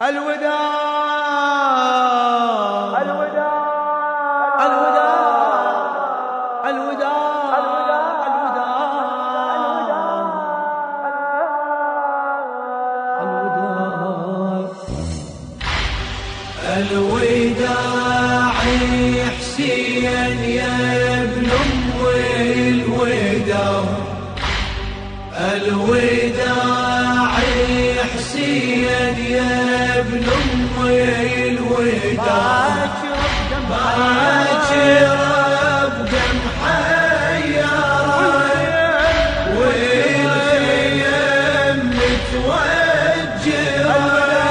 الوداع الوداع الوداع الوداع الوداع حسين يا ابن أمي الوداع الوداع حسين يا ابن أمي الوداع باكر ابقى محيرة والخيم متوجرة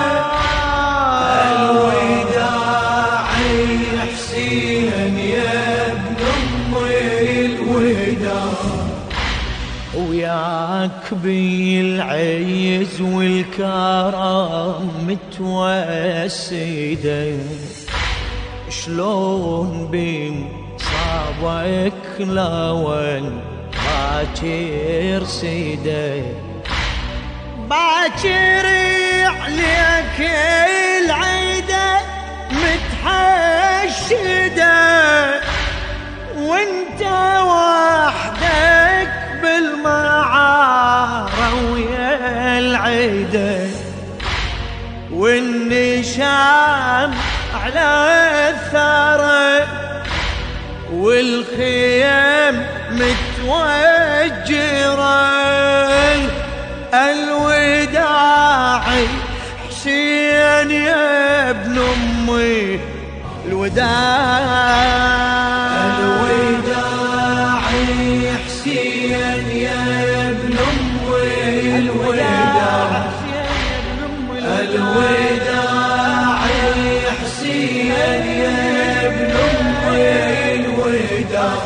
الوداع حسين يا ابن أمي الوداع وياك بالعز والكرم متوسدة شلون بمصابك لون باكر سيدة باكر عليك العيدة متحشدة وانت وحدك بالمعارة ويا العيدة والنشام على الثرى والخيم متوجرة الوداع حسين يا ابن أمي الوداع الوداع حسين يا ابن أمي الوداع الوداع حسين يا ابن أمي الوداع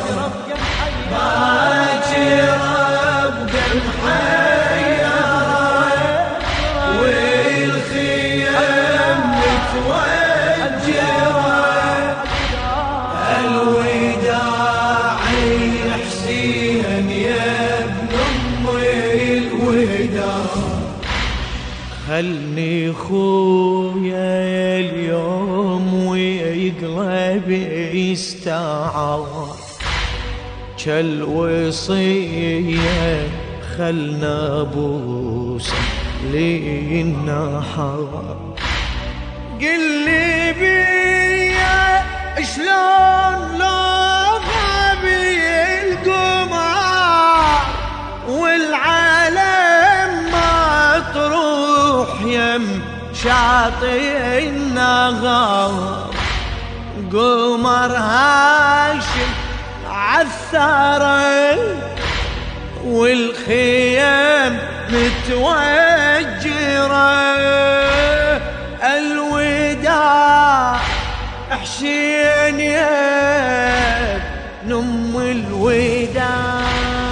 باكر ابقى محيرة والخيام متوجرة الوداع حسين يا ابن أمي الوداع خلني خويا اليوم ويقلبي يستعار كالوصية خلنا بوسه للنهار قل لي بيا شلون لو غبي القمر والعالم مطروح يم شاطئ النهار قمر هاشم عالثرى والخيام متوجرة الوداع حسين يا ابن أمي الوداع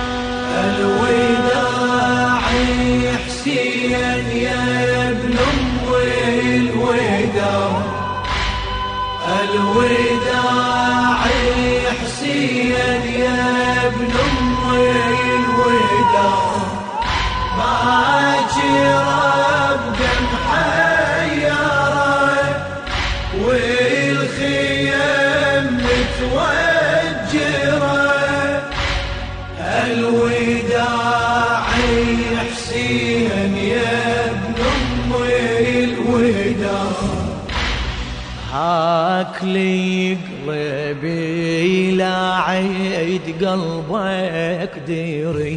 الوداع حسين يا ابن أمي الوداع الوداع حسين يا ابن أمي الوداع باكر ابقى محيرة والخيام متوجرة الوداع حسين يا ابن أمي الوداع هاك لي قلبي لا عيد قلبك ديري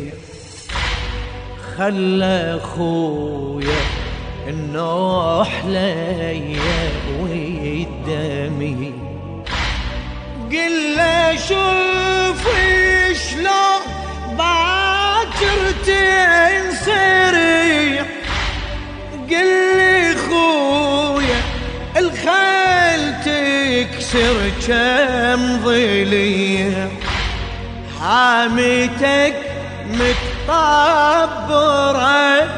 خلى خويا النوح ليا ويدمي قل له شوف شلون باكر تنصري قل لي خويا الخيل تكسر كم ضليع حامتك متطبرة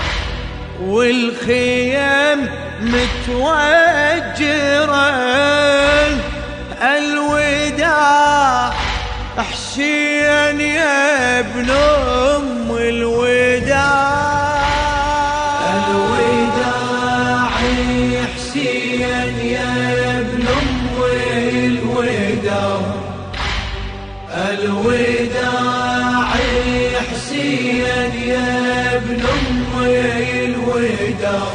والخيام متوجرة الوداع حسين يا ابن أمي الوداع الوداع حسين يا ابن أمي الوداع، الوداع حسين يا ابن أمي الوداع،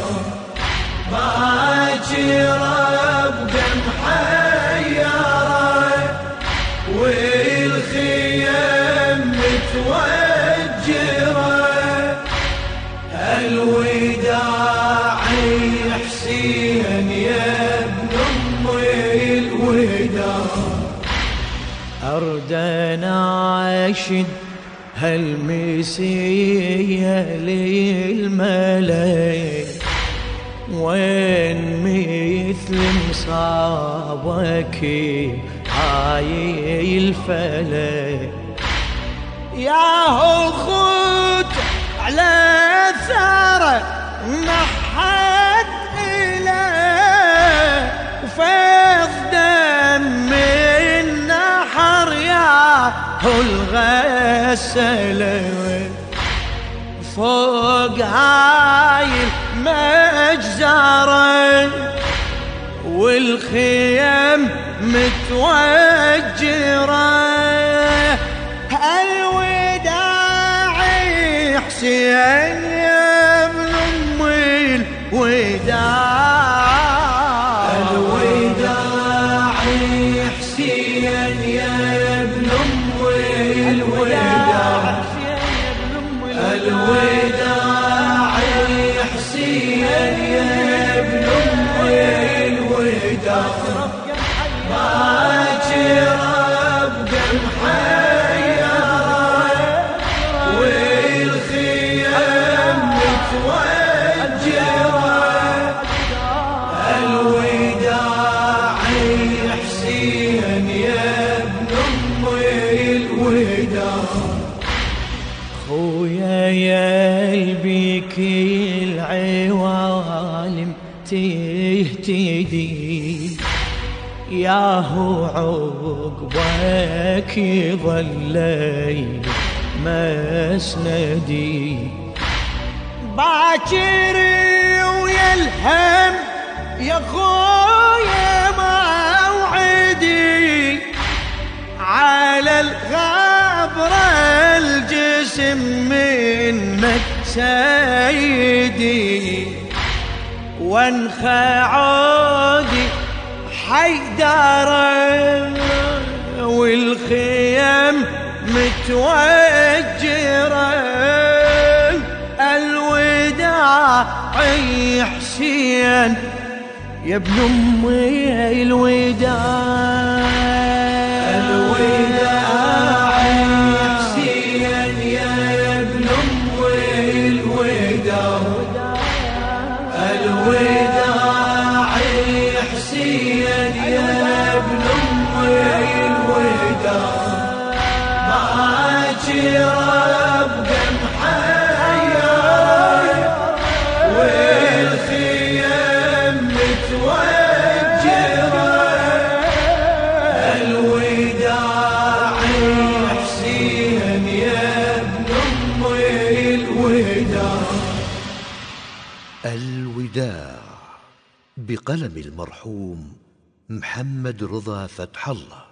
باكر ابقى محيرة والخيام متوجرة، الوداع حسين يا ابن أمي الوداع. أرد أناشد هالمسية للملاك، وين مثل مصابك هاي الفلك، يا هو خد على ثاره ما حد إله، وفيض دم النحر يا هو الغسله، فوق هاي المجزرة والخيام متوجرة، الوداع حسين يا ابن أمي الوداع، الوداع حسين يا ابن أمي الوداع، الوداع حسين يا ابن أمي الوداع، باكر ابقى محيرة والخيام متوجرة، الوداع حسين يا ابن أمي الوداع. خويا يا البيك العوالم تهتدي، ياهو عقبك ظلي مسندي، باكر ويا الهم يا خويا موعدي، على الغبرة الجسم منك سيدي، وانخى عودي حيدارا والخيام متوجرة، الوداع حسين يا ابن أمي الوداع، الوداع حسين يا ابن أمي الوداع، الوداع حسين يا ابن أمي الوداع، باكر ابقى محيرة والخيام متوجرة، الوداع حسين يا ابن أمي الوداع. الوداع بقلم المرحوم محمد رضا فتح الله.